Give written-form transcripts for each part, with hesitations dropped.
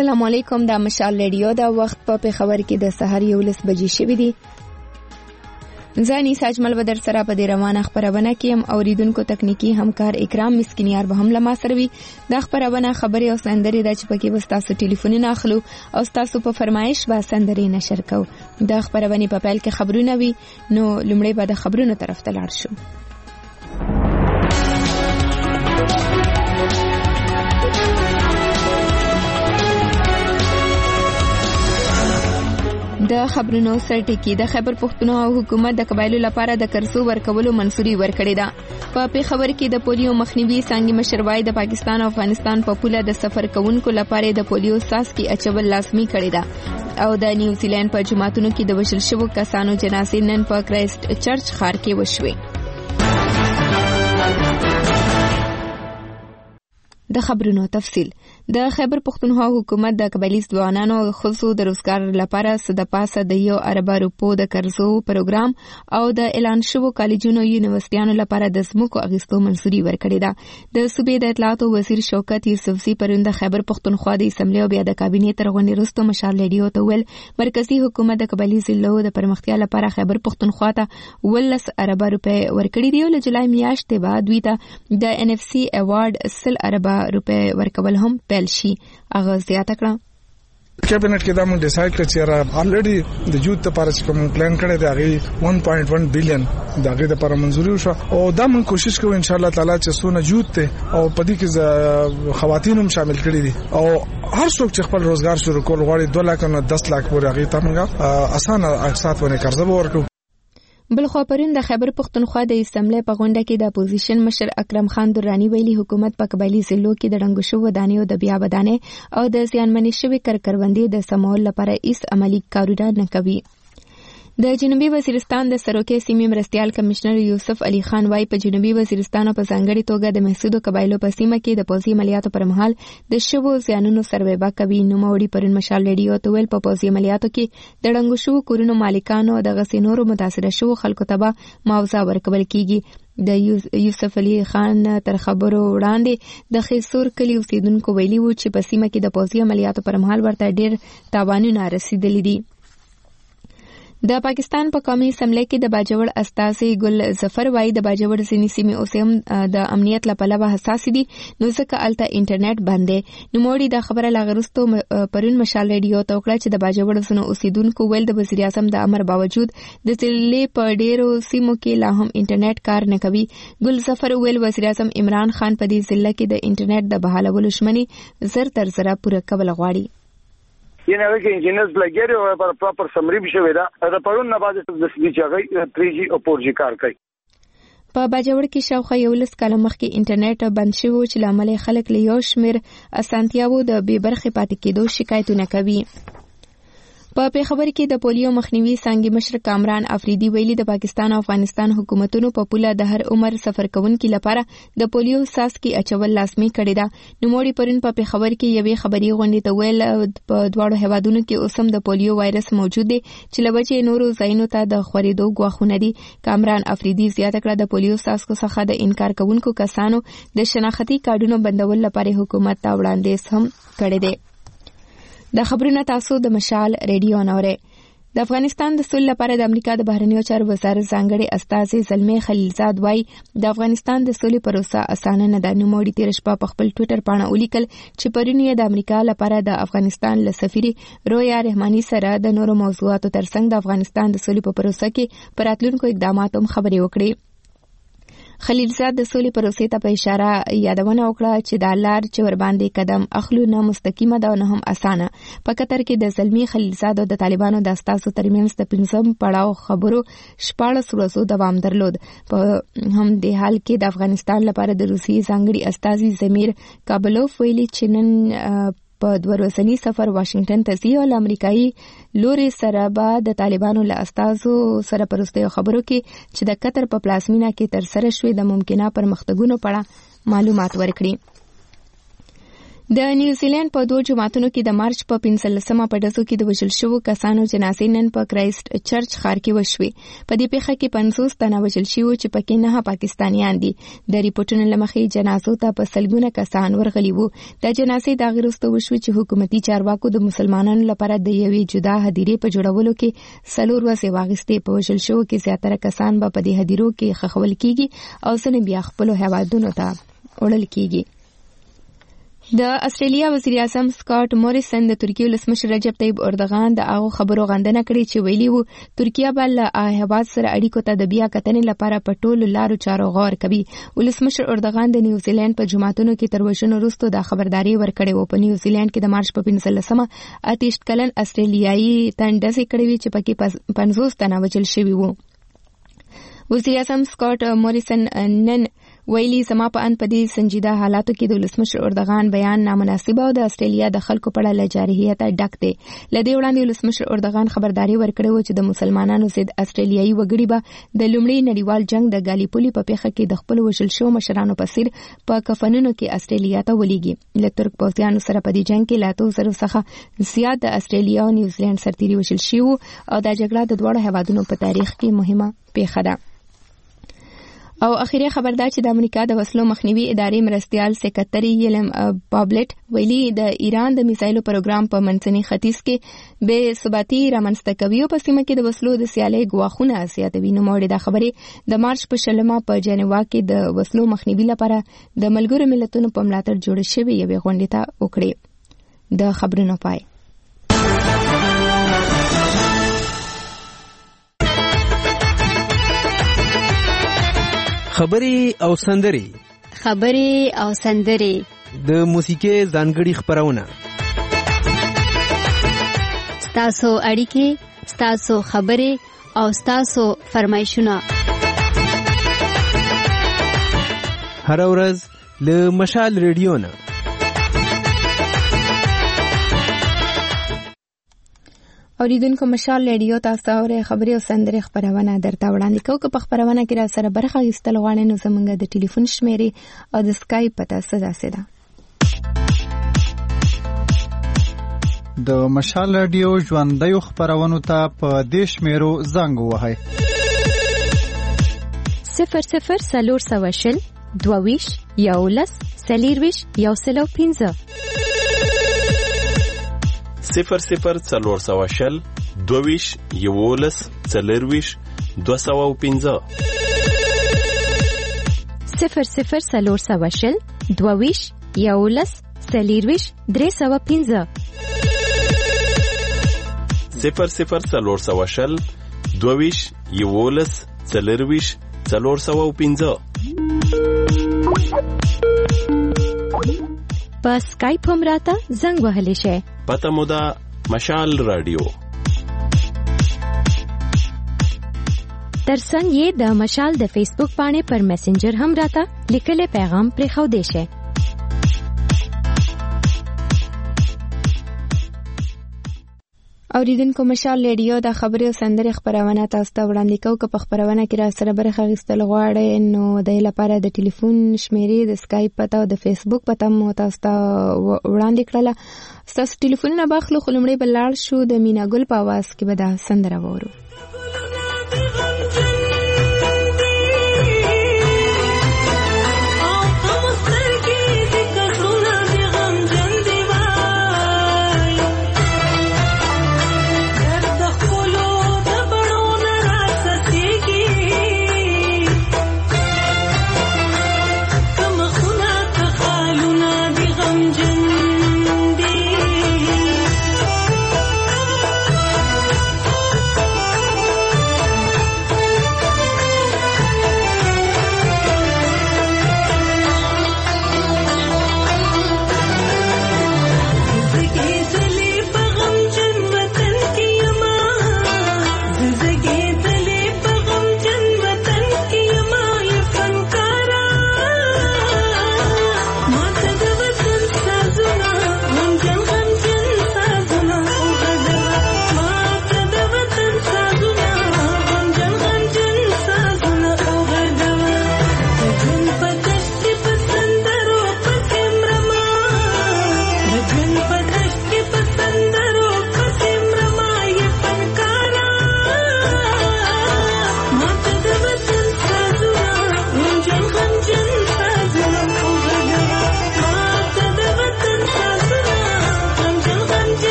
السلام علیکم. دا مشال ریډیو دا وخت په پېښور کې د سحر 11 بجې شوې دي. ځاني ساجمل بدر سره په دې روانه خبرونه کې هم اوریدونکو تکنیکی همکار اکرام مسکینیار به هم لما سروي. د خبرونه خبري او سندري د چپکی وستاسو ټلیفونونه اخلو او تاسو په فرمایش با سندري نشر کو. د خبرونه په پیل کې خبرونه وي نو لمړی به د خبرونو طرف ته لاړ شو. د خبرونو سرټکی د خیبر پښتونخوا حکومت د قبایلو لپاره د قرضو ورکولو منصوري ورکړې ده. په پېښور کې د پولیو مخنیوي څنګه مشروعي د پاکستان او افغانستان په پوله د سفر کوونکو لپاره د پولیو ساسکي اچول لازمي کړی ده او د نیوزیلند په جماعتونو کې د وشل شوو کسانو جنازې نن په کرایسټ چرچ ښار کې وشوې. د خبرونو تفصیل. د خیبر پښتونخوا حکومت د قبایلی ځوانانو او ښځو د روزګار لپاره د پاسه د 1 ارب روپو د قرضو پروګرام او د اعلان شوو کالجونو یونیورسيټانو لپاره د سمکو اغستو منصوري ورکړې ده. د صوبې د اطلاعات وزیر شوکت یوسفزي پرون د خیبر پښتونخوا د اسمبلی او بیا د کابینې ترغونې وروسته مشال ریډیو ته ویل مرکزی حکومت د قبایلی ضلعو د پرمختیا لپاره خیبر پښتونخوا ته 11 ارب روپے ورکړي دي او له جولای میاشتې بعد دوی ته د NFC ایوارډ 10 ارب روپے ورکول هم پیل شي. هغه زیاته کړه کابینټ کې دا مون ډیسایډ کړ چې را الریډي د یوت لپاره چې کوم پلان کړی دی هغه 1.1 بلین دغه لپاره منځوري وشو او دا مون کوشش کوو ان شاء الله تعالی چې سونه یوت ته او پدې کې خواتین هم شامل کړي دي او هر څوک چې خپل روزګار شروع کول غواړي 2 لک نه 10 لک پورې هغه ته موږ اسانه اقساط ونه قرضه ورکو. بلخوا پرون د خیبر پښتونخوا د اسمبلی په غونډه کې د اپوزیشن مشر اکرم خان درانی ویلي حکومت په قبایلی ضلعو کې د رنګ شو ودانې او د بیا ودانې او د زیانمنې شوی کروندې د سمول لپاره هیڅ عملی کارونه نه کوي. د جنوبي وزیرستان د سروکي سیمې مرستيال کمشنر یوسف علي خان وايي په جنوبي وزیرستان په ځانګړي توګه د محسودو قبایلو په سیمه کې د پوځي عملیاتو پر مهال د شوو زیانونو سروې کوي. نو موري پرون مشال ریډیو ته ویل په پوځي عملیاتو کې د رنګ شو کورونو مالکانو د غسینورو متاثر شوو خلکو ته معاوضه ورکول کیږي. د یوسف علي خان تر خبرو وړاندې د خیسور کلی اوسیدونکو ویلي وو چې په سیمه کې د پوځي عملیاتو پر مهال ورته ډیر تاوانونه رسیدلي دي. د پاکستان په قومي اسمبلی کې د باجوړ استاذ ګل ظفر وايي د باجوړ ځینې سیمې اوسم د امنیت لپاره حساس دي نو ځکه الته انټرنیټ بند دی. نو موړي د خبره لاغرستو پرون مشال ریډیو ته وکړه چې د باجوړ زنو اوسیدونکو ویل د وزیر اعظم د امر باوجود د ضلع په ډیرو سیمو کې لا هم انټرنیټ کار نه کوي. ګل ظفر ویل وزیر اعظم عمران خان په دې ضلع کې د انټرنیټ د بحالولو ژمنې زر تر زر پوره کول غواړي. ینه کې انجینرز لګیږي او پر پراپر سمری بشوي دا د پرون نه بعد د سړي چاغي 3G او 4G کار کوي. په باجوړ کې شاوخوا 11 کال مخکې انټرنیټ بند شوی چې لامل خلک له یو شمیر اسانتیاوو د بې برخې پاتې کېدو شکایتونه کوي. په پېښور کې د پولیو مخنیوي څنګه مشر کامران افریدي ویلي د پاکستان او افغانستان حکومتونو په پوله د هر عمر سفر کوونکو لپاره د پولیو ساسکي اچول لازمي کړی ده. نو موړي پرون په پېښور کې یوې خبري غونډې ته ویل په دواړو هیوادونو کې اوسم د پولیو وایرس موجود دی چې لوجه نورو ځایونو ته د خورېدو غواخونه دي. کامران افریدي زیاته کړه د پولیو ساسکو څخه د انکار کوونکو کسانو د شناختی کارډونو بندول لپاره حکومت ته وړاندیز هم کړی دی. د خبرونو تاسو د مشال ریډیو نوره. د افغانستان د سولې لپاره د امریکا د بهرنیو چارو وزارت ځانګړي استاذ زلمي خلیلزاد وايي د افغانستان د سولې پروسه اسانه نه ده. نو موړي تیر شپه په خپل ټوئیټر باندې ولیکل چې پرون یې د امریکا لپاره د افغانستان له سفیر رویا رحماني سره د نورو موضوعاتو ترڅنګ د افغانستان د سولې په پروسه کې پر راتلونکو اقداماتو خبرې وکړې. خلیلزاد د سولې پروسې ته په اشاره یادونه وکړه چې د لار چې ور باندې قدم اخلو نه مستقیمه ده او نه هم اسانه. په قطر کې د زلمی خلیلزاد او د طالبانو د استازو ترمنځ د 5م پړاو خبرو 14 ورځو دوام درلود. په هم د حال کې د افغانستان لپاره د روسي ځانګړي استازي زمیر کابلوف ویلي چې نن په 2 ورځنی سفر واشنگټن ته ځي او امریکایي لوري سره به د طالبانو له استازو سره پرسته خبرو کې چې د قطر په پلازمینه کې تر سره شوې د ممکنه پرمختګونو په اړه معلومات ورکړي. د نیوزیلند په 2 جماعتونو کې د مارچ په 15مه په ډزو کې د وژل شوو کسانو جنازې نن په کرایسټ چرچ ښار کې وشوې. په دې پیښه کې 50 تنه وژل شوي چې پکې 9 پاکستانیان دي. د ریپورتونو له مخې جنازو ته په سلګونه کسان ورغلي وو. د جنازې د غیرستو وشوي چې حکومتي چارواکو د مسلمانانو لپاره د یوې جدا هدیرې په جوړولو کې 4 ورځې واغستې. په وژل شوو کې زیاتره کسان به په دې هدیرو کې خښول کیږي او ځنې بیا خپل هیوادونو ته وړل کیږي. د استرالیا وزیر اعظم سکاٹ موریسن د ترکیې ولسمشر رجب طیب اردوغان د هغه خبرو غندنه کړې چې ویلي وو ترکیه به له هیواد سره اړیکو ته د بیا کتنې لپاره په ټولو لارو چارو غور کوي. ولسمشر اردوغان د نیوزیلند په جماعتونو کې تر وژنو وروسته د خبرداري ورکړې و. په نیوزیلند کې د مارچ په 15مه 28 کلن استرالیایي تندسې کړې وي چې پکې 50 تنه وژل شوي وو. وزیر اعظم سکاٹ موریسن نن ویلي زما په ان په دې سنجیده حالاتو کې د ولسمشر اردوغان بیان نامناسب او د استرالیا د خلکو په اړه له جارحیت ډک دی. لدې وړاندې ولسمشر اردوغان خبرداري ورکړې و چې د مسلمانانو ضد استرالیایي وګړي به د لومړي نړیوال جنگ د ګالیپولي په پیښه کې د خپل وژل شوو مشرانو په څیر په کفنونو کې استرالیا ته ولېږي. له ترک پوځیانو سره په دې جنگ کې لا 200 څخه زیات د استرالیا او نیوزیلند سرتیري وژل شوي او دا جګړه د دواړو هیوادونو په تاریخ کې مهمه پیښه ده. او اخیری خبر دا چې د امریکا د وسلو مخنیوي ادارې مرستيال سکرټري یلم بابلټ ویلي د ایران د میزایلو پروګرام په منځني ختیځ کې بے ثباتي رامنځته کوي او په سیمه کې د وسلو د سیالۍ غواخونه زیاتوي. نو موږ د خبرې د مارچ په 16مه په جنیوا کې د وسلو مخنیوي لپاره د ملګرو ملتونو په ملاتړ جوړ شوی یوې غونډې ته وکړي. د خبرونو پای خبري او سندري د موسیقي ځانګړي خبرونه ستاسو اړیکې ستاسو خبري او ستاسو فرمایشونه هر ورځ له مشال ریډیو نه. اوریدونکو مشال ریډیو تاسو اورئ خبري او سندري خبرونه درته وړاندې کوو. که په خبرونه کې را سره برخه اخیستل غواړئ نو زموږ د ټلیفون شمیرې او د اسکایپ پته څه ده. د مشال ریډیو ژوندۍ خبرونو ته په دې شمیرو زنګ ووهئ 00 22 11 40 105 00 22 11 40 205 00 22 11 40 305 00 22 11 40 405 په سکایپ هم راته زنګ وهلی شئ. پته مو ده مشال رادیو. ترڅنګ یې د مشال د فیسبوک باندې پر میسنجر هم راته لیکلي پیغام پرېښودی شئ. اوریدونکو مشال ریډیو د خبري او سندري خبرونه تاسو ته وړاندې کوو. که په خبرونه کې را سره برخه اخیستل غواړئ نو د لپاره د ټلیفون شمیرې د اسکایپ پته او د فیسبوک پته مو تاسو ته وړاندې کړله. تاسو ټلیفونونه باخلو خو لومړی به لاړ شو د مینا ګل په आवाज کې به دا سندره وورو.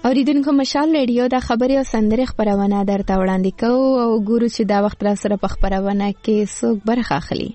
اوریدونکو مشال رادیو د خبري او سندري خبرونه درته وړاندې کوو او ګورو چې دا وخت را سره په خبرونه کې څوک برخه اخلي.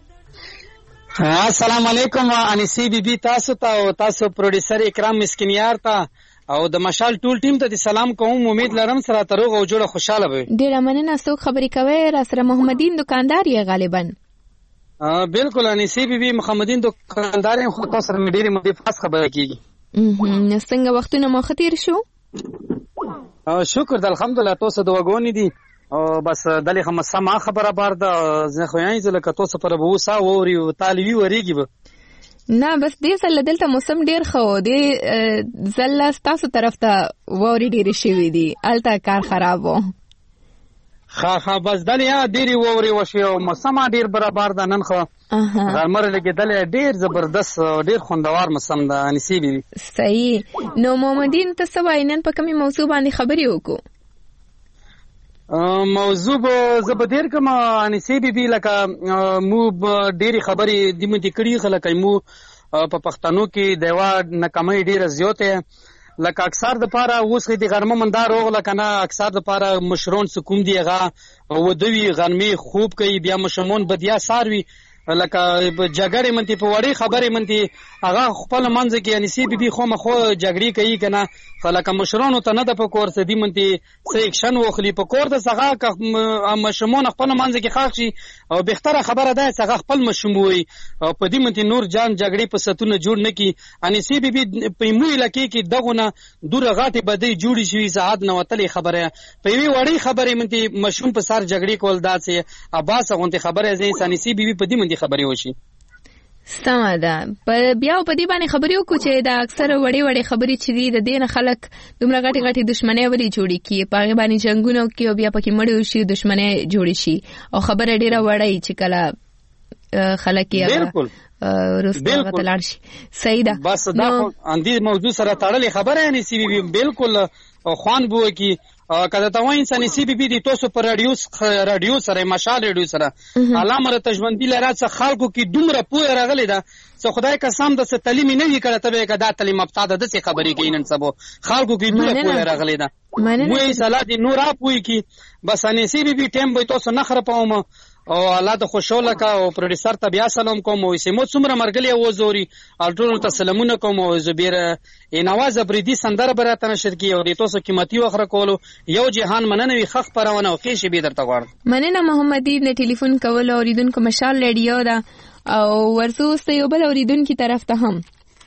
السلام علیکم انیسی بیبي تاسو ته او تاسو پروډوسر اکرام مسکینیار ته او د مشال ټول ټیم ته سلام کوم. امید لرم سره تروغ او جوړه خوشاله وي. ډیره مننه. څوک خبري کوي؟ را سره محمدین دکاندار یې غالبا. بالکل انیسی بیبي محمدین دکاندار یې خو تاسو سره ډیره مدې پاس خبره کیږي. څنګه وختونه مو خطیر شو؟ شکر د الحمدلله تاسو د وګونی دي او بس دلې هم سما خبره بار ده زه خو یې ځل کته تاسو پر بو سا ووري او طالبي وریږي به نه بس دې سره دلته موسم ډیر خو دی زل تاسو طرف ته ووري ډیر شي وي دي الته کار خراب وو خا بس دلې ډیر ووري وشي او موسم ډیر برابر ده نن خو غرمر لګي دلې ډیر زبردست ډیر خوندوار موسم ده نصیب وي. صحیح. نو محمدین تاسو واینن په کومه موضوع باندې خبري وکړو؟ موضوع زبدیر کما انیسی بیبي لکه مو ډېری خبرې د مونږ کړي خلک مو په پښتنو کې دیوا ناکامي ډېره زیاته لکه اکثر د پاره اوس د غرمه مندار اوغله کنه اکثر د پاره مشرون سکوم دیغه ودوی غرمه خوب کوي بیا مشمون بدیا ساروي لکه جګړې منتي په وړي خبرې منتي هغه خپل منځ کې انیسی بیبي خو مخو جګړې کوي کنه خلک مشرانو ته نه د پکور سدي منتي سیکشن وخلی پکور د څنګه مشمون خپل منځ کې خاص شي او بهتره خبره ده څنګه خپل مشموي او په دې منتي نور جان جګړې په ستونه جوړ نکي انیسی بیبي په مو لکه کې دغونه دور غاټه بدی جوړی شي سعادت نو تلې خبره په وی وړي خبرې منتي مشوم په سر جګړې کول داسې اباس غونته خبره زې انیسی بیبي په دې منتي خبرې وشي. سمه ده. بیا په دې باندې خبرې وکړو چې دا اکثر وړې وړې خبرې چې دي د دین خلک دومره غټي غټي دښمنۍ ولې جوړي کی په هغه باندې جنگونه کوي او بیا پکې مړ شي دښمنۍ جوړي شي او خبره ډیره وړي چې کله خلک یې بالکل روسته وتلار شي. صحیح ده. بس دا اندي موضوع سره تړلې خبره نه سی بالکل خوان بو کی کله ته وای انسان سی بي دي تاسو پر رادیو سره مشال رادیو سره علامه تجوندی لرا څخه خلکو کې دومره پوهه راغلی ده څه خدای قسم د څه تعلیم نه وی کړه ته به کدا تعلیم ابتدا د څه خبرې کې نن سبو خلکو کې دومره پوهه راغلی ده وای سلا دي نور اپوي کې بس ان سی بي ټیم به تاسو نه خرپوم او الله د خوشاله کا او پروډوسر ته بیا سلام کوم او سیمو څومره مرګلی او زوري الټونو ته سلامونه کوم او زبیر نواز بریدي سندره براته نشر کی او د تاسو قیمتي وخره کولو یو جهان مننوي خخ پرونه او کې شي به درته غواړم. مننه محمدی نه ټلیفون کول اوریدونکو مشال رادیو دا او ورسو یو بل اوریدونکو طرف ته هم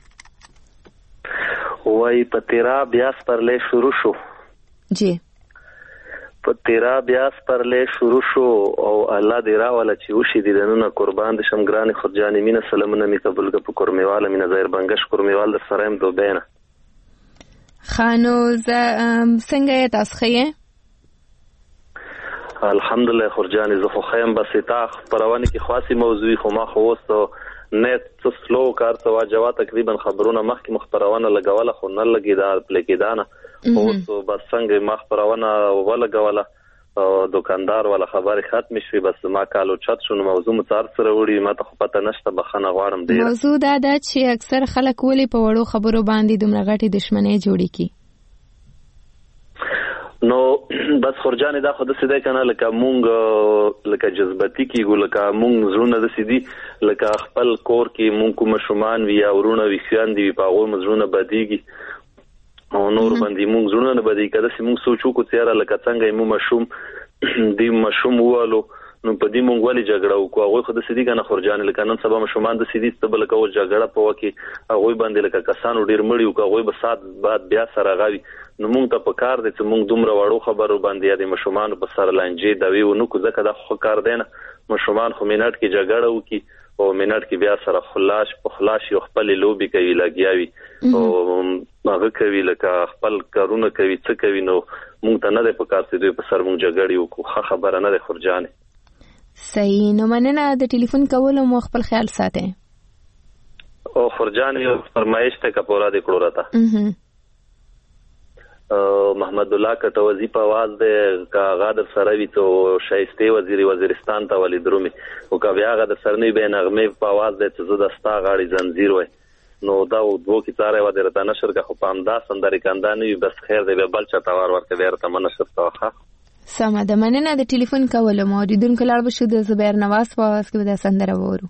وای په تیرا بیاس پرلې شروع شو جی په تیرا بیاس پرلې شروع شو او الله دې راواله چې وشي دې دنه قربان د شمګران خرجانې مینه سلامونه می قبول ک په کورمیواله مینه ظاهر بنگش کورمیوال در سره هم دوبینه خانو څنګه تاسو خې الحمدلله خرجانې زه خو خیم بس تا پروانه کې خاصی موضوعي خو ما خو وستو نت سلو کار ته واجبہ تقریبا خبرونه مخکې مخبرونه لګوله خو نه لګیدا پلیکیدانه او بس څنګه مخبرونه ولګوله دکاندار ولا خبره ختم شوه بس ما کالو چت شنو موضوع متار سره وړي ما ته پته نشته بخنه غواړم دی موضوع دا ده چې اکثر خلک ولې په وړو خبرو باندې دومره غټي دښمنۍ جوړي کی نو بس خرجانې دا خو د سیده کنه لکه مونږ لکه جذباتي کیږو لکه مونږ زړونه د سیدي لکه خپل کور کې مونږ کوم شومان وی او ورونه وی خیان دی په هغه مزرونه بدیږي او نور باندې مونږ زړونه نه بدی کده چې مونږ سوچو کو تیاره لکه څنګه مو مشوم دی مشوم والو نو په دې مونږ ولې جګړه وکړو هغه خو د سیدي کنه خرجانې لکه نن سبا مشومان د سیدي ستبل کوو جګړه په وکی هغه باندې لکه کسانو ډیر مړی او هغه به سات بعد بیا سره غاوي نو مونږ ته په کار دي چې مونږ دومره وړو خبرو باندې د مشومان په سر لانجې دوی نو کو ځکه د خو کار دینه مشومان خو مینټ کې جګړه وکي او مینټ کې بیا سره خلاص یو خپل لوبي کوي لګیاوي او هغه کوي لکه خپل کارونه کوي څه کوي نو مونږ ته نه د په کار سي دوی په سر مونږ جګړې وکړو خبره نه ده خرجانې صحیح نو مننه د ټلیفون کولو مو خپل خیال ساتئ او خرجانې فرمایش ته کپورا د کړو راته محمد الله کټوزی په आवाज د کا غادر سروي ته شایسته وزیرستان ته ولې درومي او کا بیا غادر سرنی به نغمه په आवाज د څه دستا غاړي زنجیر وای نو دا دوه کی تاره و درته نشر کا خو پام دا سندري کاندانی بس خیر دی بل چا تاور ورته ورته منشر توخه سمه ده مننه د ټلیفون کولو مو ریدونکو لاړ بشو د زبیر نواز په واس کې د سندره وورو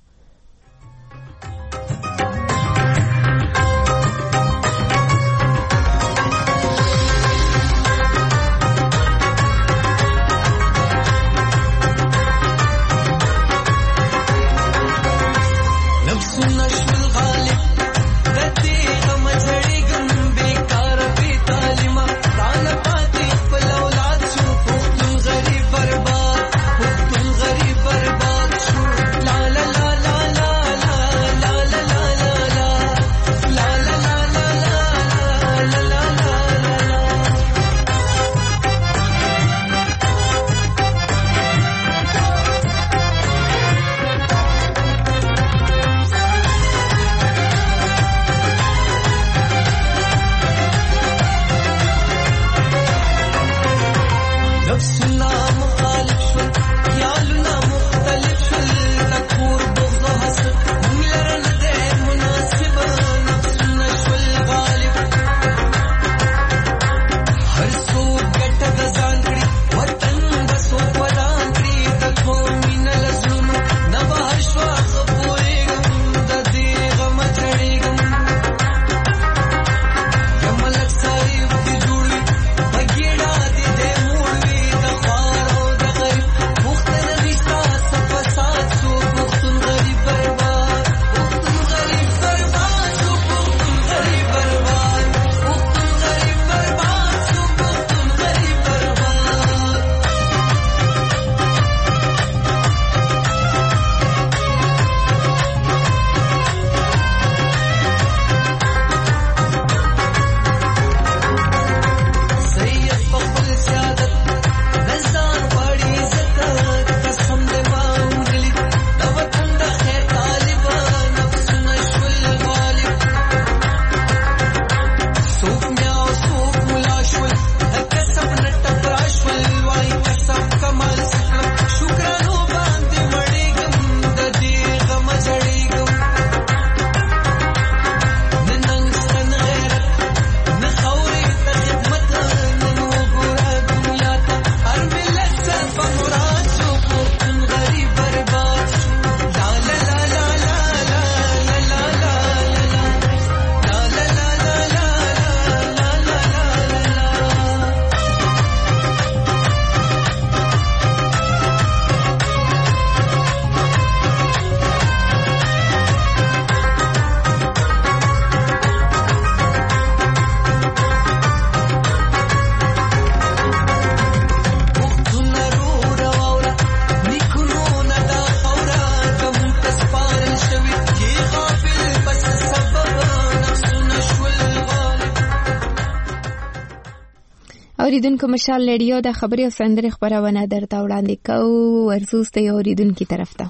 اوریدونکو مشال رادیو د خبري او سندري خبرونه درته وړاندې کوو ورسوس ته اوریدونکو طرف ته.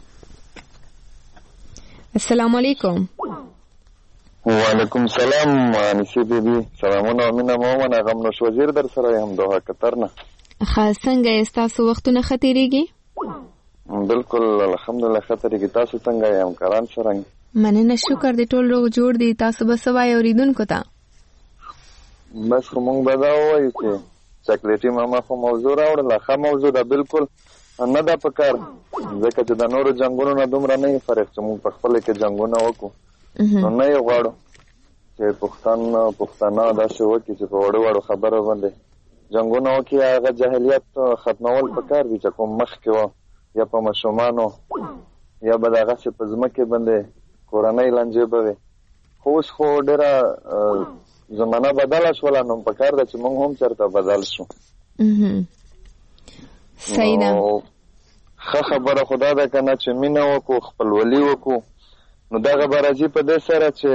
السلام علیکم. وعلیکم السلام انسی بیبي سلامونه امینه مومنه غمنوش وزیر در سره هم دوه قطر نه. خاص څنګه تاسو وختونه خطرېږي؟ بالکل الحمدلله خطرېږي. تاسو څنګه یې همکاران سره؟ مننه شکر دې ټول روغ جوړ دي. تاسو به سوای اوریدونکو ته بس موږ به دا وایو چې چاکلیټي ماما خو موضوع راوړله ښه موضوع ده بالکل نه ده په کار ځکه چې د نورو جنګونو نه دومره نه یې فرق چې موږ په خپله کې جنګونه وکړو نو نه یې غواړو چې پښتانه داسې وکړي چې په وړو وړو خبرو باندې جنګونه وکړي. هغه جاهلیت ختمول په کار دي چې کوم مخکې وه یا په ماشومانو یا به د هغسې په ځمکې باندې کورنۍ لانجې به وي. خو اوس خو ډېره زمانه بدله شوله نو په کار ده چې موږ هم چېرته بدل شو. صحیح ده. ښه خبره خو دا ده که نه چې مینه وکړو خپلولي وکړو نو دغه به راځي په دې سره چې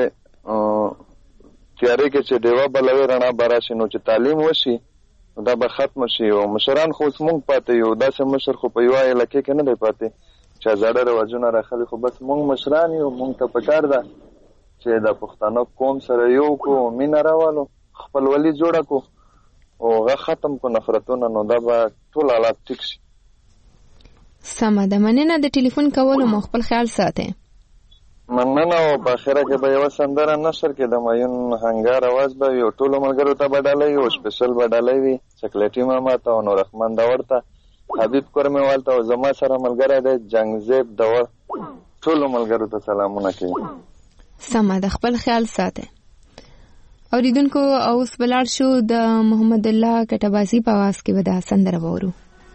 تیارې کې چې ډیوه بلوي رڼا به راشي نو چې تعلیم وشي نو دا به ختم شي. او مشران خو اوس موږ پاتې یو داسې مشر خو په یوه علاقې کې نه دی پاتې چې زاړه رواجونه راخلي خو بس موږ مشران یو موږ ته په کار ده چې د پښتنو قوم سره یو کو مینه راوالو خپلولي جوړه کو او هغه ختم کو نفرتونه نو دا به ټول حالات ټیک شي. سمه ده. مننه د ټلیفون کولو مو خپل خیال ساتئ. مننه. او په اخره کې به یوه سندره نشر کې د مایون هنګار اواز به وي او ټولو ملګرو ته به ډالۍ وي او سپیشل به ډالۍ وي چکلیټي ماما ته او نوررحمن داور ته، حبیب کرمیوال ته او زما سره ملګری دی جنګزیب داور. ټولو ملګرو ته سلامونه کوي. سمه ده، خپل خیال ساته. اوریدونکو اوس بلار شو د محمد الله کټبازي په आवाज کې ودا سندره وورو.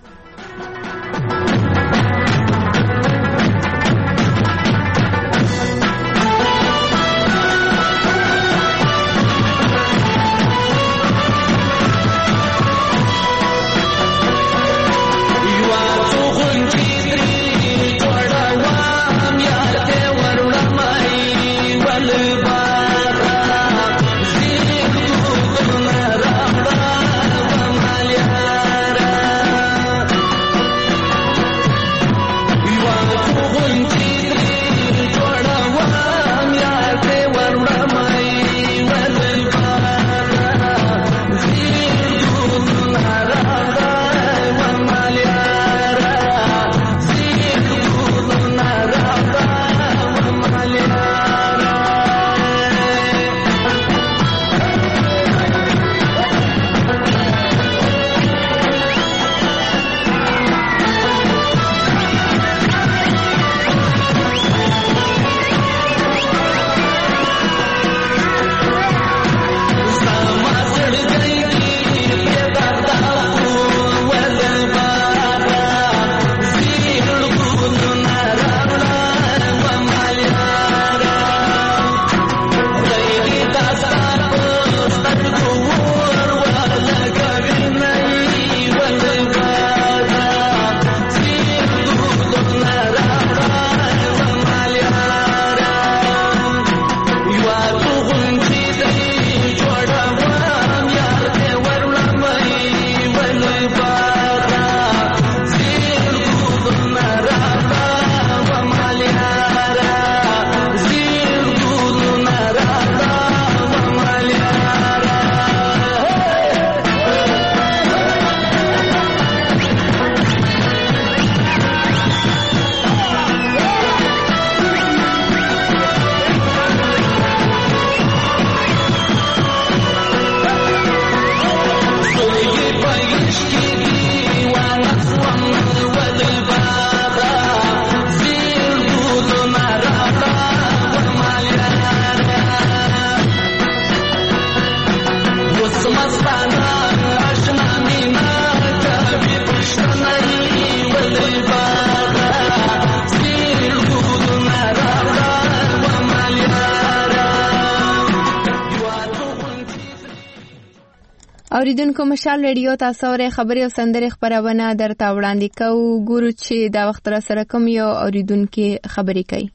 اوریدونکو مشال ریډیو تاسو اورئ خبري او سندري خبرونه درته وړاندې کوو. ګورو چې دا وخت را سره کوم یو اوریدونکو خبري کوي.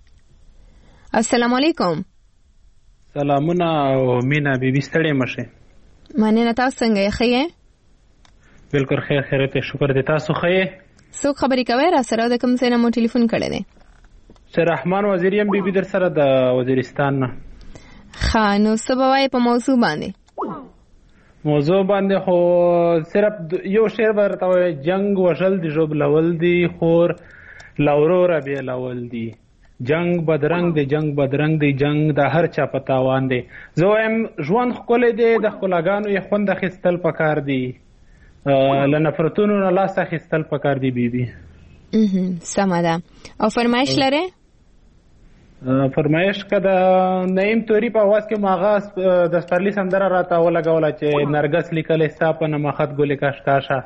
السلام علیکم. سلامونه او مینا بیبي ستړي مشه. مننه، تاسو څنګه یې؟ بالکل خیر خیرته، شکر دې. تاسو ښه؟ څوک خبري کوي را سره؟ د کوم ځای نه مو ټلیفون کړی دی؟ سر رحمان وزیریم بیبي در سره د وزیرستان نه. ښه، نو څه به وایې په موضوع باندې؟ موضوع باندې خو صرف یو شعر ورته وایي، جنگ وژل د ژوبلول دي خور لاورو را بیلول دي، جنگ بدرنګ دی، جنگ بدرنګ دی، جنگ د هر چا په تاوان دی. زه وایم ژوند ښکلی دی، د ښکلاګانو یې خوند اخیستل پکار دي، له نفرتونو نه لاس اخیستل پکار دي. بیبي سمه ده. او فرمایش لرئ؟ فرمایش که د نعیم توري په اواز کې ماغه د سپرلي سندره راته ولګوله چې نرګس لیکلی ستا په نامه خط ګلې کاشکاشه.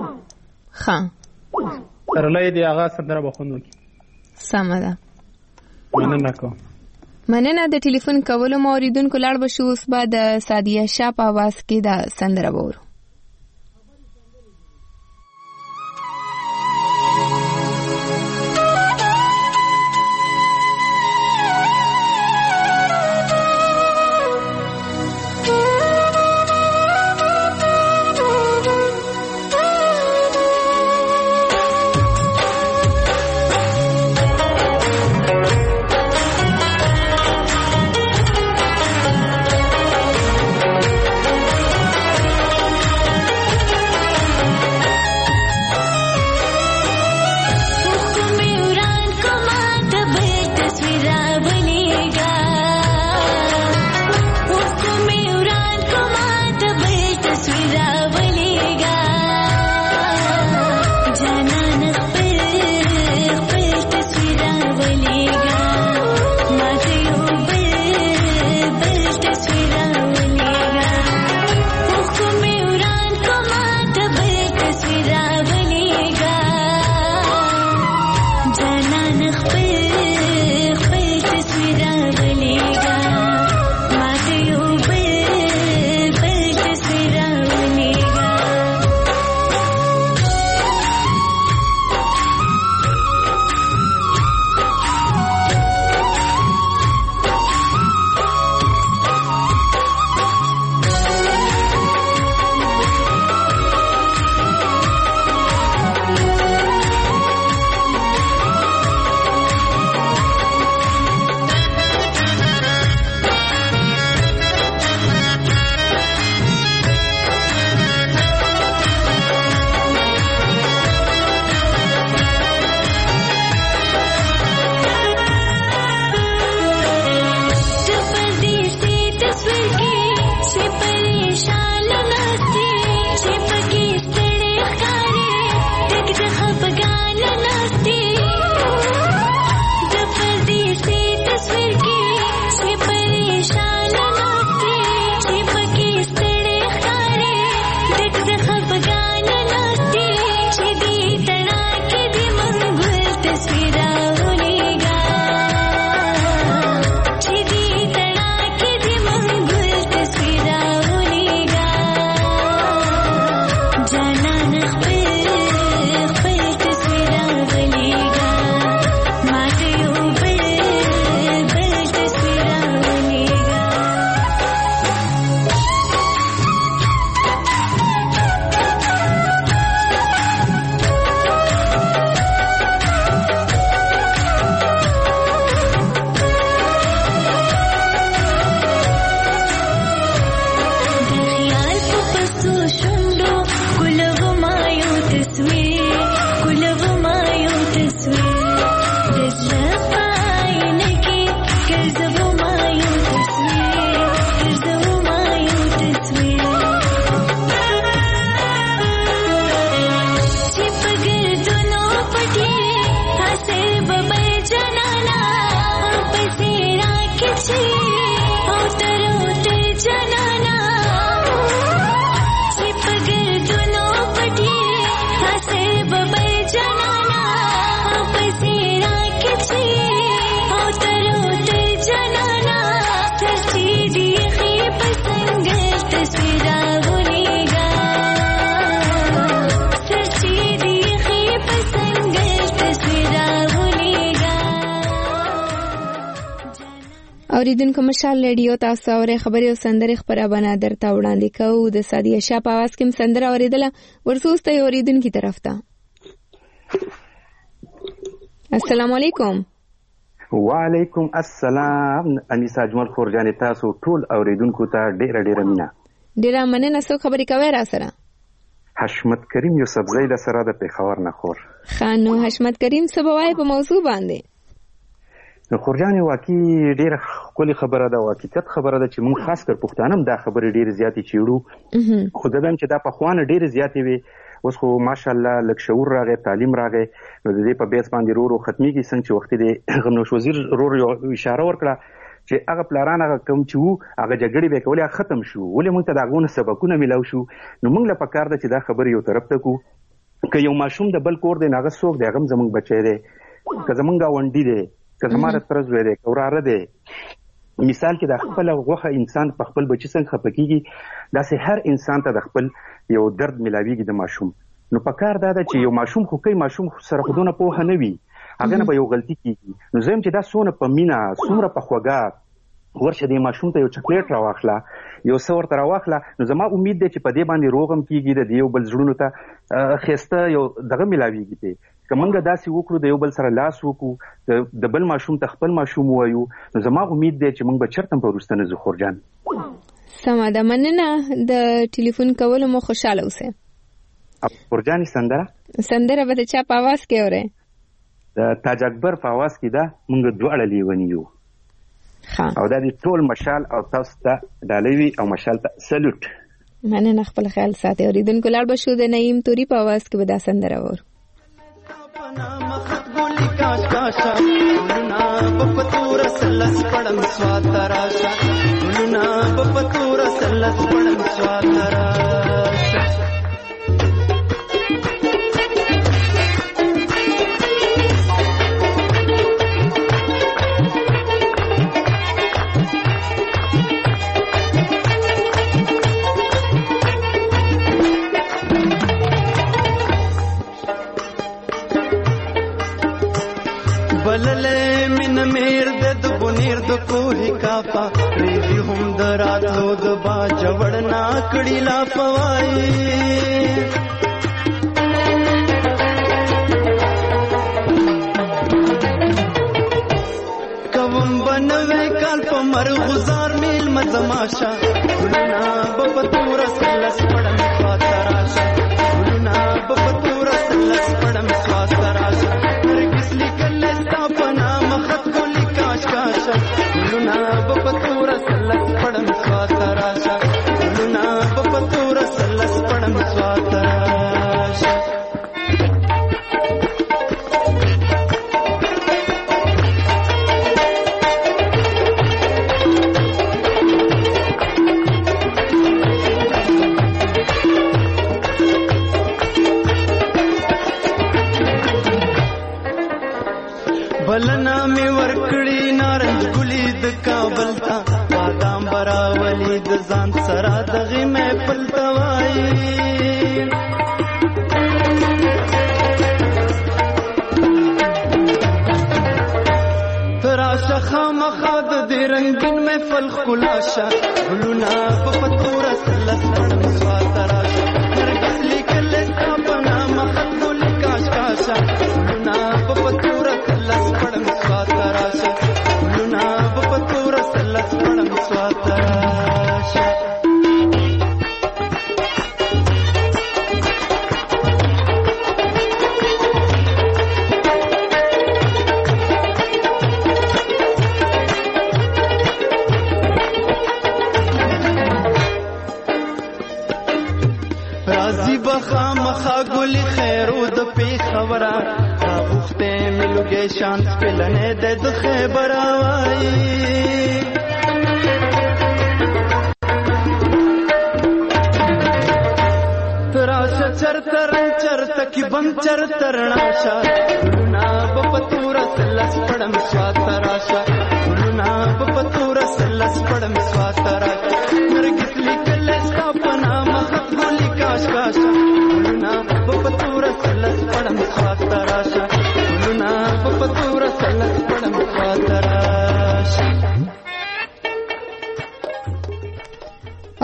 ښه، سرلی دی هغه سندره به خوند وکړي. سمه ده، مننه کوم. مننه د ټلیفون کولو. مو اوریدونکو لاړ به شو. اوس به د سادیه شاه په اواز کې دا سندره وورو. اوریدونکو مشال رادیو تاسو اورې خبري او سندري خبرونه درته وړاندې کوو. د سادیه شاه په आवाज کې سندره اوریدله ورسوسته اوریدونکو طرف ته. السلام علیکم. وعلیکم السلام. انیسا اجمل خورجان تاسو ټول اوریدونکو ته ډیره مینه. ډیره مننه. څو خبرې کوي را سره؟ حشمت کریم یوسف زید سره د پیښور نه خور. خانو حشمت کریم سبوای په موضوع باندې. خورجان واقعي ډیره کلی خبره ده، واقعیت خبره ده چې موږ خاص کر پښتانه دا خبره ډیره زیاتې چیړو. خو دغه چې دا په خوانه ډیره زیاتې وي، اوس خو ماشاءالله لک شعور راغی، تعلیم راغی، نو د دې په بیس باندې ورو ختميږي. څنګه چې وخت دی غنوش وزیر ورو اشاره ورکړه چې هغه پلاران هغه کوم چې وو هغه جګړې به کولې ختم شو، ولې موږ ته دا غونه سبقونه ملاو شو. نو موږ له پکار ده چې دا خبره یو طرف ته کو، که یو ماشوم د بل کور دی هغه څوک دی، هغه زمونږ بچی دی، که زمونږ غونډي دی، که زماره پرځوي دی، که وراره دی. مثال کې د خپل غوخه انسان په خپل بچی څنګه خپکیږي، داسې هر انسان ته د خپل یو درد ملاویږي د ماشوم. نو پکار دا ده چې یو ماشوم خو کوي، ماشوم سره خودونه پوهه نه وي، هغه نه به یو غلطي کیږي. نو زم چې دا سونه په مینا سومره په خوګه ورشه دی ماشوم ته یو چاکلیټ راواخله، یو څه ورته راواخله، نو زما امید دی چې په دې باندې روغم کیږي، د یو بل زړونو ته خسته یو دغه ملاویږي. ته که موږ داسې وکړو، د یو بل سره لاس وکړو، د بل ماشوم ته خپل ماشوم وایو، نو زما امید دی چې موږ به چرته په وروسته نه ځو. خورجان سمه ده، مننه د ټلیفون کولو مو خوشاله اوسئ. خورجان سندره به د چا په आवाज کې اورئ؟ د تاج اکبر په आवाज کې ده. موږ دواړه لیونی یو او دا دې ټول مشال او تاسو ته ډالوي او مشال ته سلوټ. مننه، خپل خیال ساتئ. اوریدونکو لاړ به شو د نعیم توري په आवाज کې به دا سندره ور بللې من میر د بنیر د کوهی کافا ریدي هم دراتو د با جوړنا کړي لا پوای کوم بنوي کال په مر غزار میل مزماشا ګلنا بپتور سلس پړم خاطراشا ګلنا بپتور سلس پړم خاطراشا هرگز لیکل پنا مخت کولی کاش کاشا لونا بپتور سلس پړم خاطراشا لونا بپتور سلس پړم خاطراشا بلنا می ورکړی نارنج ګلی د کابل تا بادام براولی د ځان سره دغه مې پلتوای تراشه خامخا د دې رنگین مې فل خلاصه ګلونا په پتور سلس پړم سوا تراشه هرګز لیکل سپنا مخت ګل کاش کاشا ګلونا په پتور سلس پړم سوا تراشه ګلونا په پتور سلس پړم سوا تراشه رازی بخا مخا گلی خیرو د پی خبره راغوخته ملوگه شانس پلنه د خیبر آوائی تراشا چرترن چرتکی بم چرترناشا گلونا بپتور سلس پڑم سواتراشا گلونا بپتور سلس پڑم سواتراشا نرگس لیکل ساپنا مخت گلی کاش کاشا گلونا بپتور سلس پڑم سواتراشا گلونا بپتور سلس پڑم سواتراشا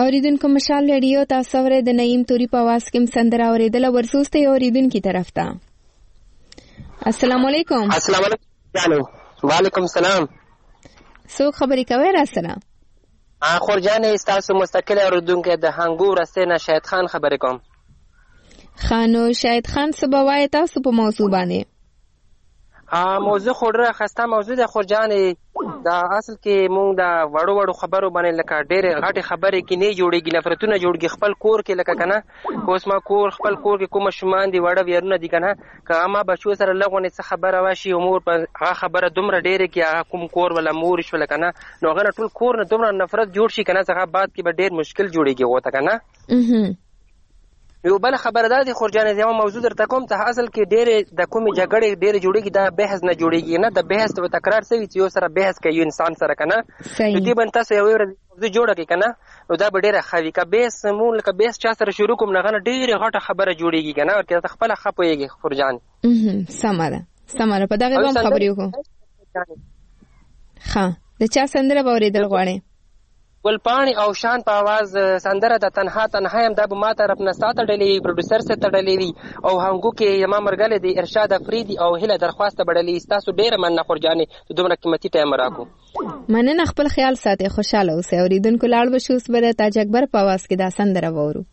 اوریدونکو مشال رادیو تاسو ورې د نعیم توري په आवाज کې سندره اوریدله ورسوسته اوریدونکو طرف ته. السلام علیکم. السلام علیکم. وعلیکم السلام. سو خبرې کوي را سره؟ خورجانې تاسو مستقل اوریدونکو د هنګو رسته نه شاهد خان خبرې کوم. خانو شاهد خان سبوای تاسو په موضوع باندې. موضوع خوره خسته موضوع د خورجانې دا اصل کې مونږ دا وړو خبرو باندې لکه ډېر غټي خبرې کې نه جوړيږي، نفرتونه جوړږي خپل کور کې لکه کنه اوس ما خپل کور کې کوم شومان دي وړو ويرونه دي کنه که ما بچو سره لغونه څه خبره واشي امور په هغه خبره دومره ډېر کې کوم کور ولا مور شو لکه نه نو هغه ټول کور نه دومره نفرت جوړ شي کنه څنګه بعد کې به ډېر مشکل جوړيږي وته کنه. یو بل خبردار دي خورجانې زما موضوع درته کوم ته اصل کې ډېر د کومې جګړې ډېر جوړيږي دا بحث نه جوړيږي نه د بحث او تکرار سوي چې یو سره بحث کوي انسان سره کنه دې باندې تاسو یو موضوع جوړه کې کنه نو دا به ډېر خوي کا بحث مون لکه بحث چا سره شروع کوم نه غنه ډېر غټه خبره جوړيږي کنه او کې خپل خپويږي خورجان. سماره په دغه باندې خبرې وکړو. ها د چا سندره باورېدل غواړي؟ ګلپاڼې او شان په आवाज سندره د تنها هم د ما طرف نه ساته ډلې پروډوسر سره تړلې وي او هنګو کې یما مرګله دی ارشاد افریدي او هله درخواست بړلې تاسو ډېر مننه خورجانې دومره قیمتي ټایم راکو. مننه خپل خیال ساتي خوشاله اوسئ. اوریدونکو لاړ بشو اوس به تاج اکبر په आवाज کې دا سندره وورو.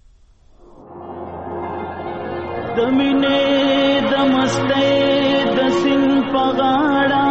دمینه د مسته د سین پغاړه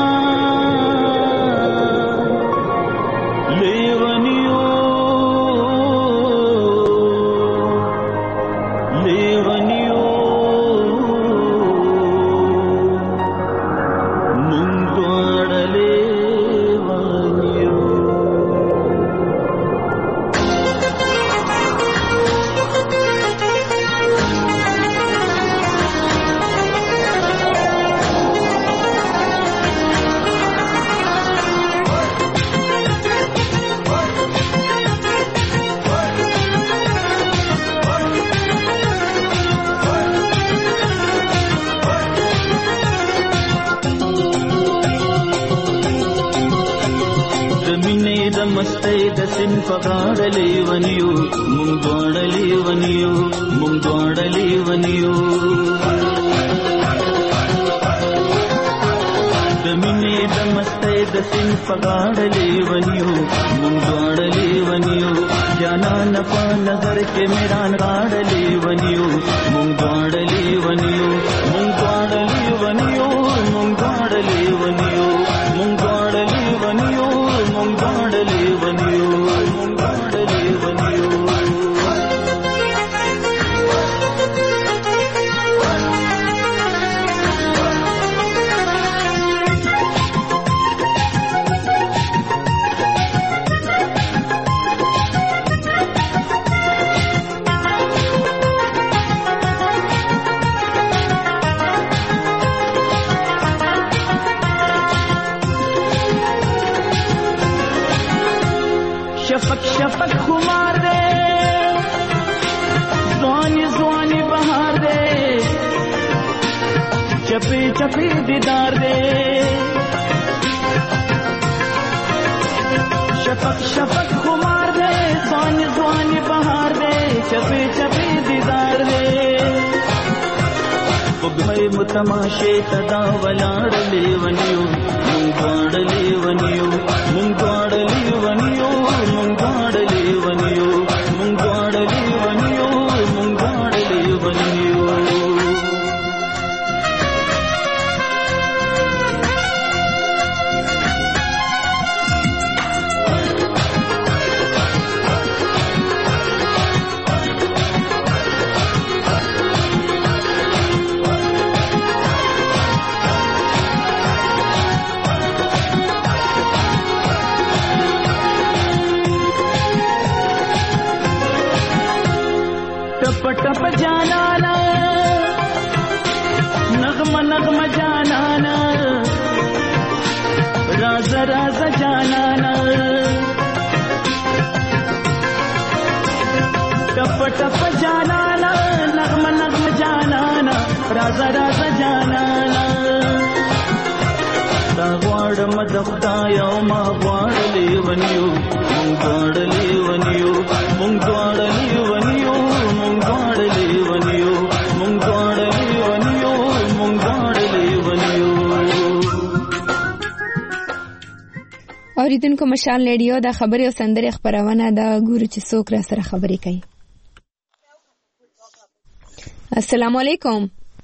پغاړلې ونیو مونږ غړلې ونیو مونږ غړلې ونیو د مینې د مستۍ د سین پغاړلې ونیو مونږ غړلې ونیو جانان په نظر کې میران غړلې ونیو مونږ غړلې ونیو مونږ غړلې ونیو مونږ غړلې ونیو مونږ غړلې ونیو مونږ غړلې ونیو شفق خمار دے زوانی زوانی بہار دے چپی چپی دیدار دے شفق خمار دے زوانی زوانی بہار دے چپی چپی دیدار دے وګمای متماشې تدا ولاړلې ونیو مونږ غړلې ونیو مونږ غړلې ونیو مونږ غړلې ونیو مونږ غړلې ونیو مونږ غړلې ونیو टप जानाना नगम नगम जानाना राज राज जानाना टप टप जानाना नगम नगम जानाना राज राज जानाना ता वाड़ मद खुदाया मा वाड़ ले वनियो مونږ دواړه لیونیو مونږ دواړه لیونیو مونږ دواړه لیونیو مونږ دواړه لیونیو مونږ دواړه لیونیو. اوریدونکو مشال ریډیو د خبري او سندري خبرونه دا ګورو چې څوک را سره خبري کوي. السلام علیکم.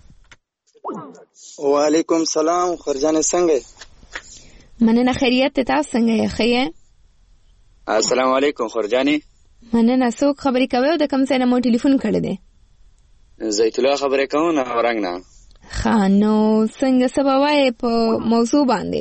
وعلیکم سلام. خورجان څنګه؟ مننه خیریت ته. تاسو څنګه یې؟ ښه. السلام علیکم خورجاني. مننه. څوک خبري کوي او د کوم ځای نه مو ټلیفون کړی دی؟ زیت الله خبرې کوم نه ورنګ نه. خانو څنګه سبا وای په موضوع باندې؟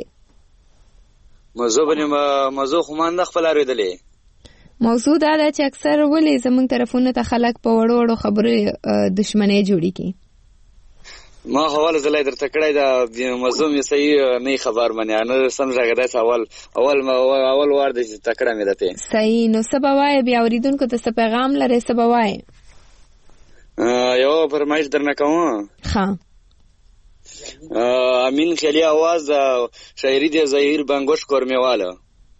موضوع خو مان د خپل اړیدلې. موضوع دا ده چې اکثر ولې زمونږ طرفونه ته خلک په وړو وړو خبرو دشمنی جوړی کی. ما حواله زلای درته کړی دا موضوع می صحیح نه خبر منه نه سمجھا غدا اول وار د تکړه مې دته صحیح. نو سبا وای بیا اوریدونکو ته څه پیغام لري؟ سبا وای یو فرمایش درنه کوم. ها امین خلی आवाज شاعری دی ظهیر بنگوش کورمیواله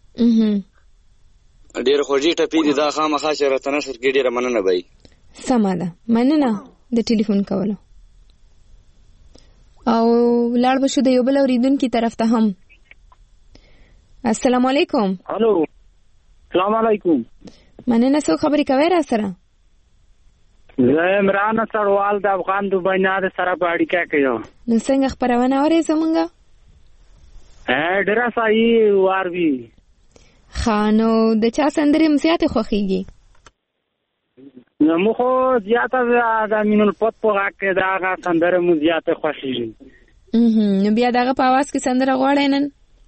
ډیر خوږی ټپی دي دا خامخا چې راته نشر کې ډیره مننه بای. سمه ده. مننه د ټلیفون کولو. او لاړ بشو د یو بل اوریدونکو طرف ته هم. السلام علیکم. الو السلام علیکم. مننه. څو خبرې کوي را سره؟ زه عمران سروال د افغان د بنیاد سره باندې کېږم. نو څنګه خبرونه اورې زمونږه؟ ډیره صحیح واروي. خانو د چا سندرې مزيات خوخيږي؟ نو مخ زیاته د مینول پت په کې دا سندره مزيات خوخيږي. نو بیا دغه په आवाज کې سندره غواړې نن؟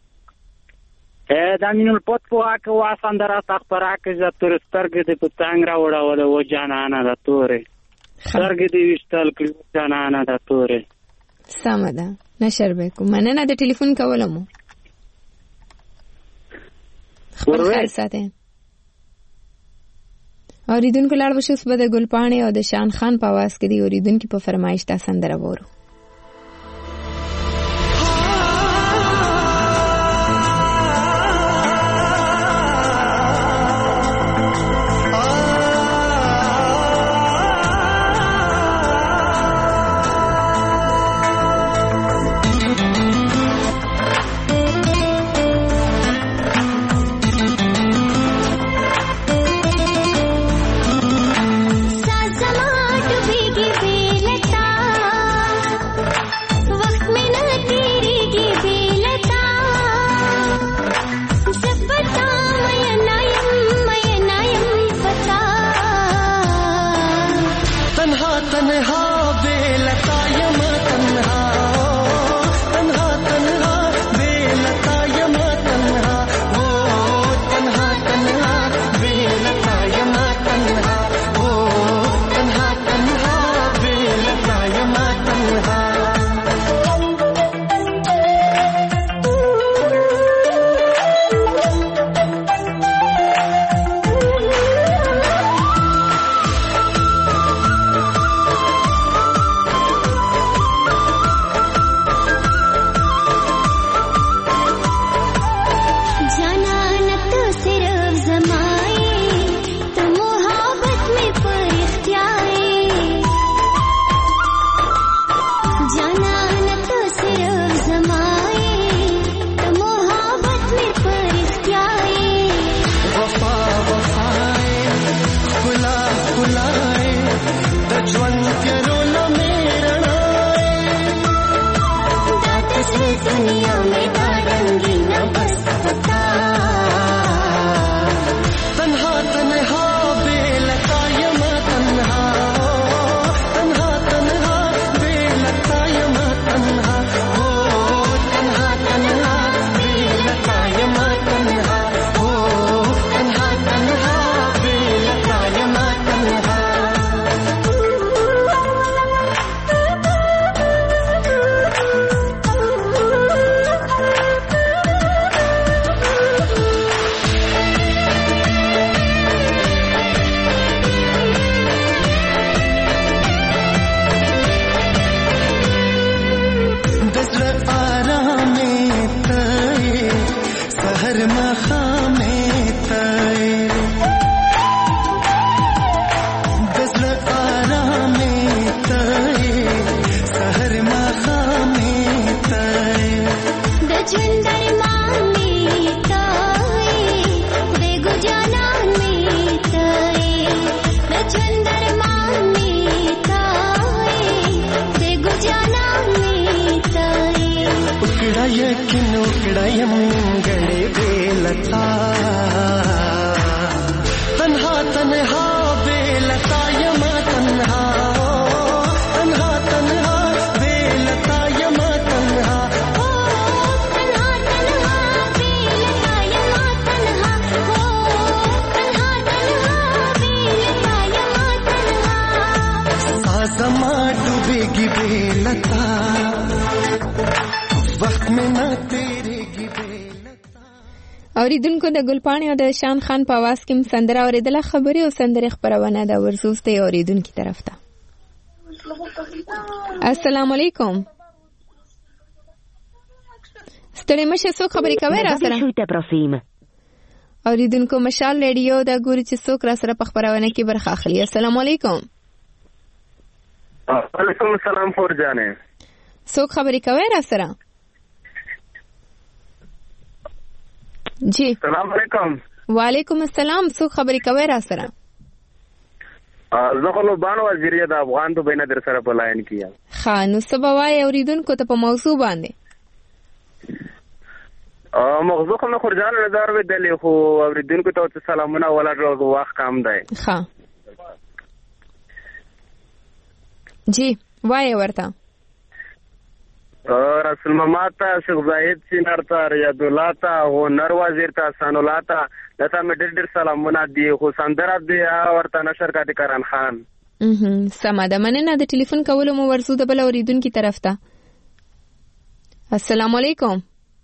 دا مینول پت په کې وا سندره تخبره کې چې ترسترګې د پتنګ را وړاوله و جانانه د تورې سترګې دې وشتل کړو جانانه د تورې. سمه ده. نشر به کوم. مننه د ټلیفون کولم. خبر خیر ساته. اوریدونکو لاړ بشو صبح د ګلپاڼې او د شان خان په आवाज کې دی اوریدونکو په فرمایش تا سندره وورو. یقین وکړم نیمګړې بېلتا تنها تنها بېلتا یما تنها تنها تنها بېلتا یما تنها تنها تنها بېلتا یما تنها تنها تنها بېلتا یما تنها زما ډوبېږي بېلتا وخت مې نه تېرېږي بېلتا. اوریدونکو د ګلپاڼې او د شان خان په आवाज کې سندره اوریدله. خبري او سندرې خبرونه د ورسوس ته اوریدونکو طرف ته. السلام علیکم. ستړي مشه څوک خبرې کوي را سره؟ اوریدونکو مشال ریډیو دا ګوري چې څوک را سره په خبرونه کې برخه اخلي. السلام علیکم. وعلیکم السلام فور جانې. څوک خبرې کوي را سره؟ جی السلام علیکم. وعلیکم السلام. څوک خبرې کوي را سره؟ زه خو بانو وزیریه د افغان تو بینه در سره په لاین کیه. ښه نو سبا وای اوریدونکو ته په موضوع باندې موضوع خو نه خورجان نظر ودلې خو اوریدونکو ته سلامونه ولر وخت کم دی. ښه جی وای ورته رسول مماتا شیخ زاهد سینار تا ریاض الله تا او نر وزیر تا سان الله تا دته مې ډېر سلامونه دي خو سندره دی ورته نشر کاټی کران خان. سماده مننه د ټلیفون کولو مو ورسو د بل اوریدونکو طرف ته. السلام علیکم.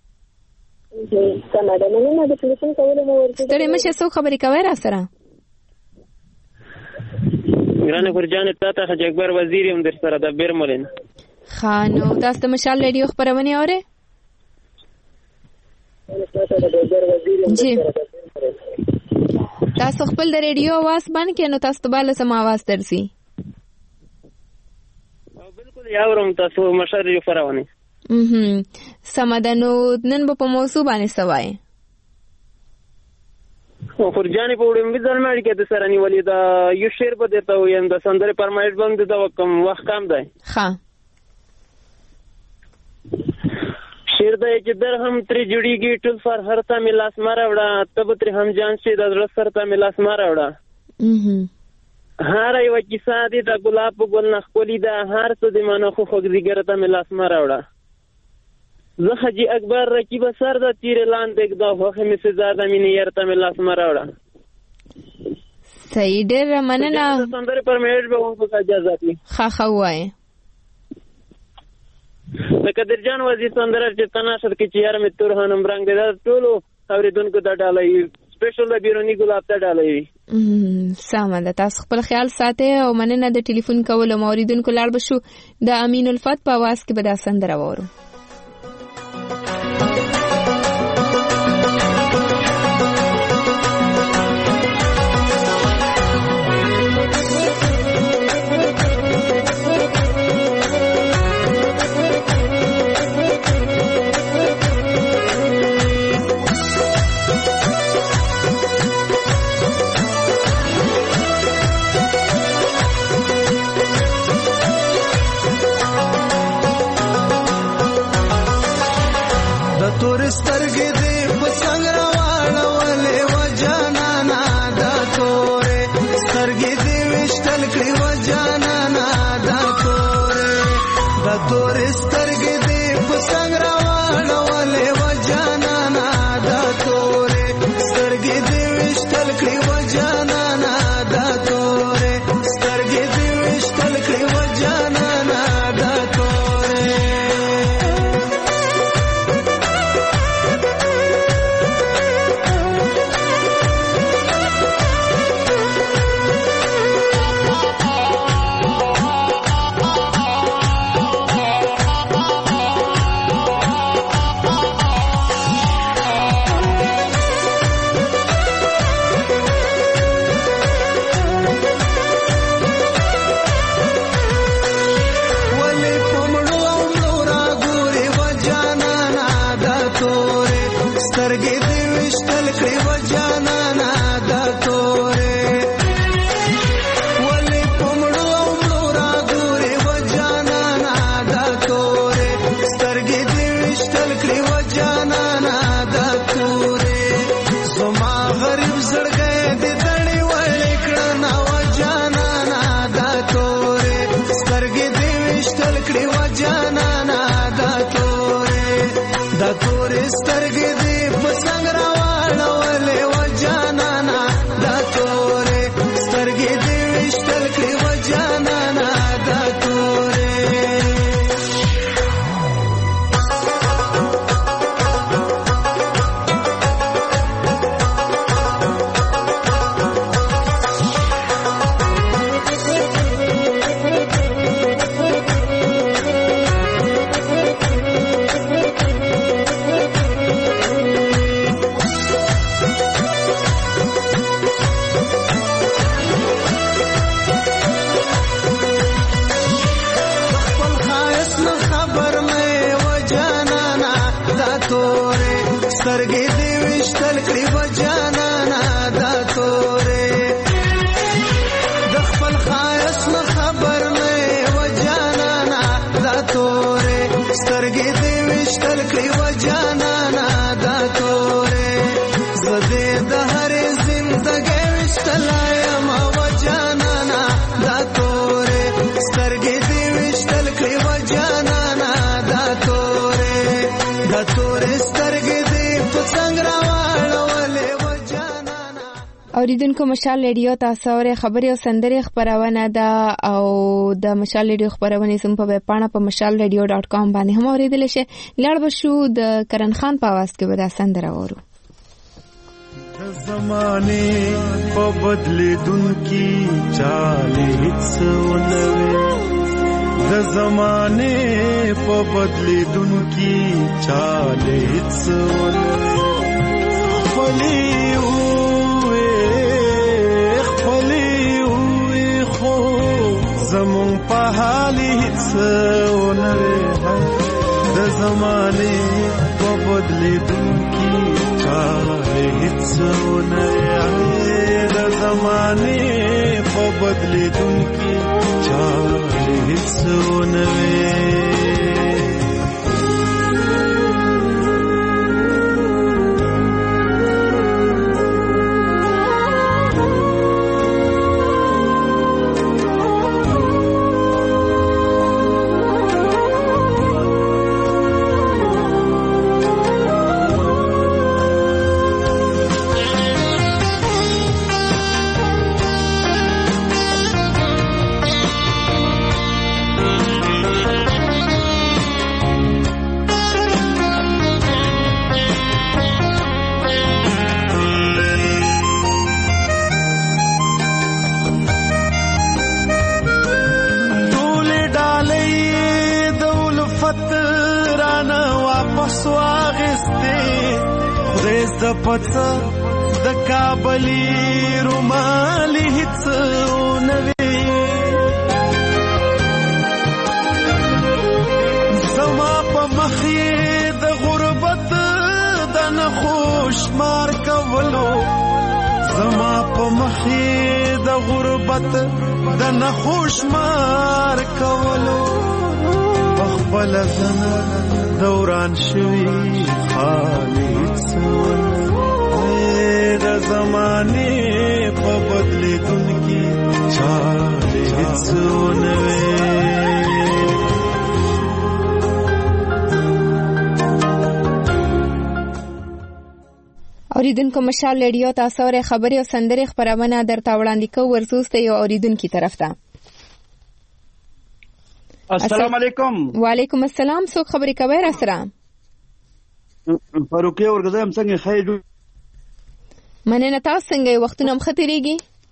سماده مننه د ټلیفون کولو مو ورسو. ستړي مشه څوک خبرې کوي را سره؟ ګرانه خورجان ته ته حاج اکبر وزیر هم در سره د بیرملین. خانو تاسو د مشال ریډیو خبرونه اورئ؟ جی تاسو خپل د ریډیو आवाज باندې کې نو تاسو ته بالا سم आवाज درسي. بالکل یاورم تاسو مشال ریډیو خبرونه. سمادنو نن په موضوع باندې سوای. خورجان په وړم ځل مړ کې د سره نیولې دا یو شعر به درته وایم د سندره پرمایش باندې دا کم وخت کم دی. ها شیر دی چې در هم تر جوړیږي ټول فر هر تا ملاس ماراوړه تب تر هم جان شي د زړه سر ته ملاس ماراوړه. هر یو کیسه دې د ګلاب ګل نه خولي دا هر څه دې مانو خو خوګ دیګر ته ملاس ماراوړه. زه حاجی اکبر رقیب سر د تیر لاندې دا خوخه می سزا د مینې ير ته ملاس ماراوړه. صحیح ډېر مننه. سندره پر مېړ به وو په اجازه دي. ښه وای. لکه درجان وزیر سندره چې تناشر کې چې یار مې تورهانم رنگ دې ټولو اوریدونکو ته ډالۍ سپیشل د بیرونی ګلاب ته ډالۍ. سمه تاسو خپل خیال ساتئ او مننه د ټلیفون کولو اوریدونکو لاړ بشو د امین الفت په आवाज کې به دا سندره وورو. سترګې دې په څنګه راوړلې و جانانا دا تورې سترګې دې وشتل کړې و جانانا دا تورې سترګې دې په څنګه راوړلې و جانانا دا تورې سترګې دې وشتل کړې و جانانا دا تورې سترګې دې وشتل کړې و جانانا دا تورې. سترګې دې وشتل کړې سترګې دې په څنګ راواړولې و جانانا دا تورې سترګې دې وشتل کړې و جانانا دا تورې سترګې دې وشتل کړې و جانانا دا تورې د خپل ښایست نه خبر مې و جانانا دا تورې سترګې دې وشتل کړې و جانانا دا تورې زه دې د هرې زندګۍ وشتلی یم و جانانا دا تورې سترګې دې وشتل کړې و جانانا دا تورې دا تورې سترګې اوریدونکو مشال ریډیو تاسو اورئ خبري او سندري خبرونه ده او د مشال ریډیو خبرونه زم په ویب پاڼه په mashalradio.com باندې هم اوریدل شي. لاړ بشو د کرن خان په आवाज کې به دا سندره اورو. زمانه په بدلیدونکي چاله هیڅ ونوي د زمانه په بدلیدونکي چاله هیڅ ونوي زمون په حال هیڅ ونوي د زمانه په بدلیدونکي چاله هیڅ ونوي د زمانه په بدلیدونکي چاله هیڅ ونوي پڅه د کابلی رومالي هیڅ نوي زما په مخې د غربت د نخوش مار کولو زما په مخې د غربت د نخوش مار کولو خپل زنه دوران شوي خالص د زمانه په بدلیدونکي چاله هیڅ ونوي اوریدونکو مشال ریډیو تاسو اورئ خبري او سندري خبرونه درته وړاندې کوو ورسوسته یو اوریدونکو طرف ته. السلام علیکم. وعلیکم السلام. څوک خبرې کوي را سره؟ فاروقي ورګزم څنګه خیر مننه. تاسو څنګه وختونه مختريږي؟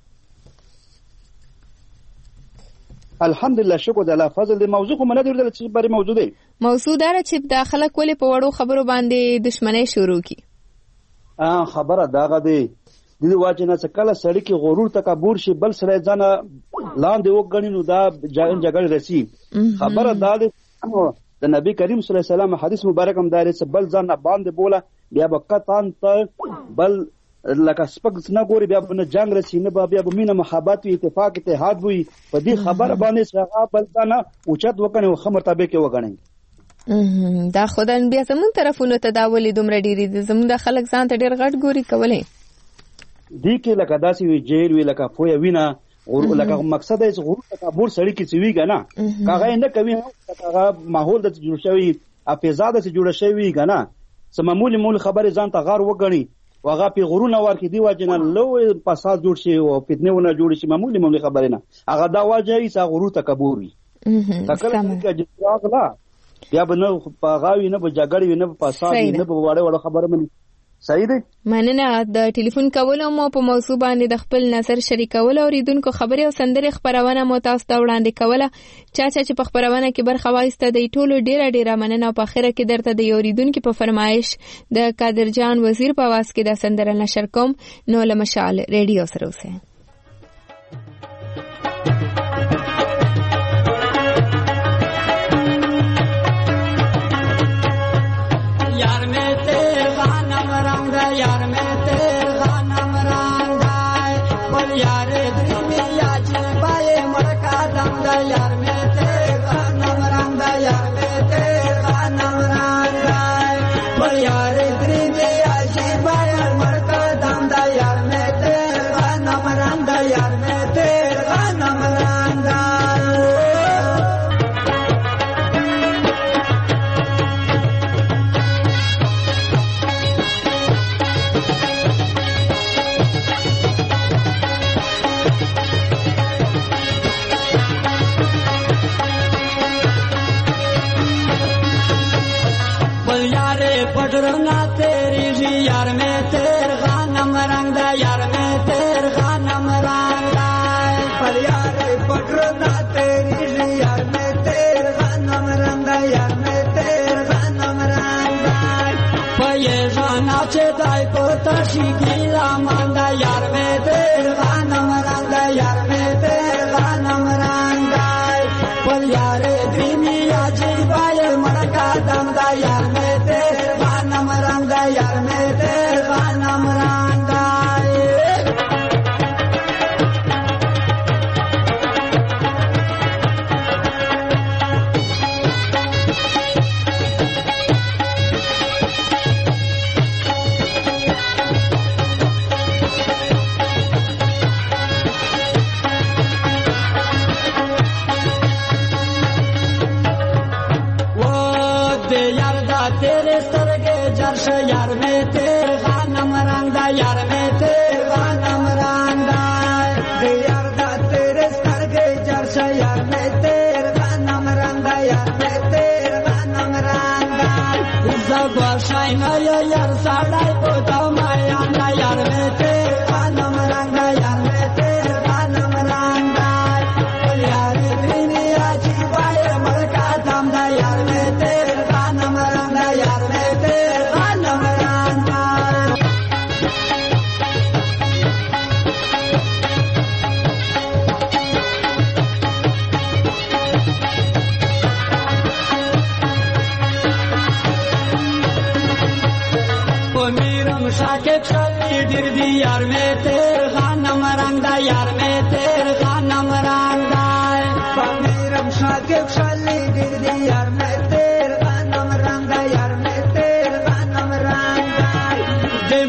الحمدلله شکر د الله فضل. دی موضوع خو منه درته چې بری موضوع دی. موضوع دار چې داخله کولې په وړو خبرو باندې دښمنۍ شروع کی. خبره داغه دی د واجب نه کله سړی کې غرور تکبر شي بل سره ځان لاندې وګڼي نو دا جګړه رسی. خبره دا دی د نبی کریم صلی الله علیه وسلم حدیث مبارک هم داري چې بل ځان باندې بوله بیا وقتان ته بل لکه سپک نه ګوري بیا نه جنگ رسی نه بیا مینه محبت او اتفاق اتحاد وي په دې خبره باندې څنګه بل ځان اوچت وکنه او خمر تابع کې وګڼي. دا خدای بیا زمون طرفونو ته دا ولې دومره ډیری دي زمون د خلک ځان ته ډیر غټ ګوري کولې دي کې لکه داسې وی جیل وی لکه پویا وینا غرور لکه مقصد یې غرور تکبر سړی کې سوي کنه کاغه نه کوي هغه ماحول د جوړ شوی افزاده سے جوړ شوی کنه معمولی خبرې ځان ته غار وګڼي او هغه پې غرونه ورکړي دې وجې نه لوی فساد جوړ شي او فتنې ونه جوړې شي معمولی خبرې نه هغه دا وجه یې چې غرور تکبر وي کله چې راغله بیا به نه په غاوي نه به جګړې وي نه به فساد وي نه به وړه خبره مني صحیح دی. مننه د ټلیفون کولو مو په موضوع باندې د خپل نظر شریکول او ریدونکو خبرې او سندرې خبرونه مو تاسو ته وړاندې کوله چې په خبرونه کې برخه واخیسته د ټولو ډیره مننه او په اخر کې درته د یو ریدونکو په فرمایش د قادر جان وزیر په واس کې د سندره نشر کوم نو له مشال ریډیو سره اوسه.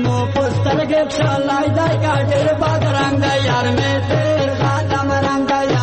Shall I die? Got it, but I'm the yard,